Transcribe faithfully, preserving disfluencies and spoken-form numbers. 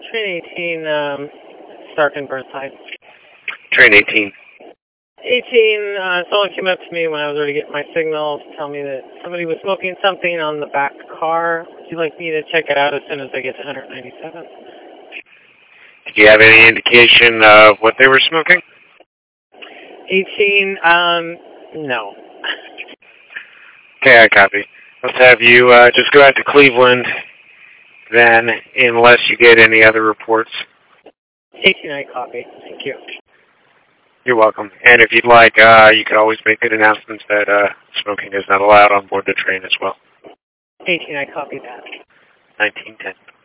Train eighteen, um, Stark and Burnside. Train eighteen. eighteen, uh, someone came up to me when I was already getting my signal to tell me that somebody was smoking something on the back car. Would you like me to check it out as soon as I get to one ninety-seven? Did you have any indication of what they were smoking? eighteen, um, no. Okay, I copy. Let's have you uh, just go out to Cleveland then, unless you get any other reports. eighteen, I copy. Thank you. You're welcome. And if you'd like, uh, you could always make good announcements that uh, smoking is not allowed on board the train as well. eighteen, I copy that. nineteen ten.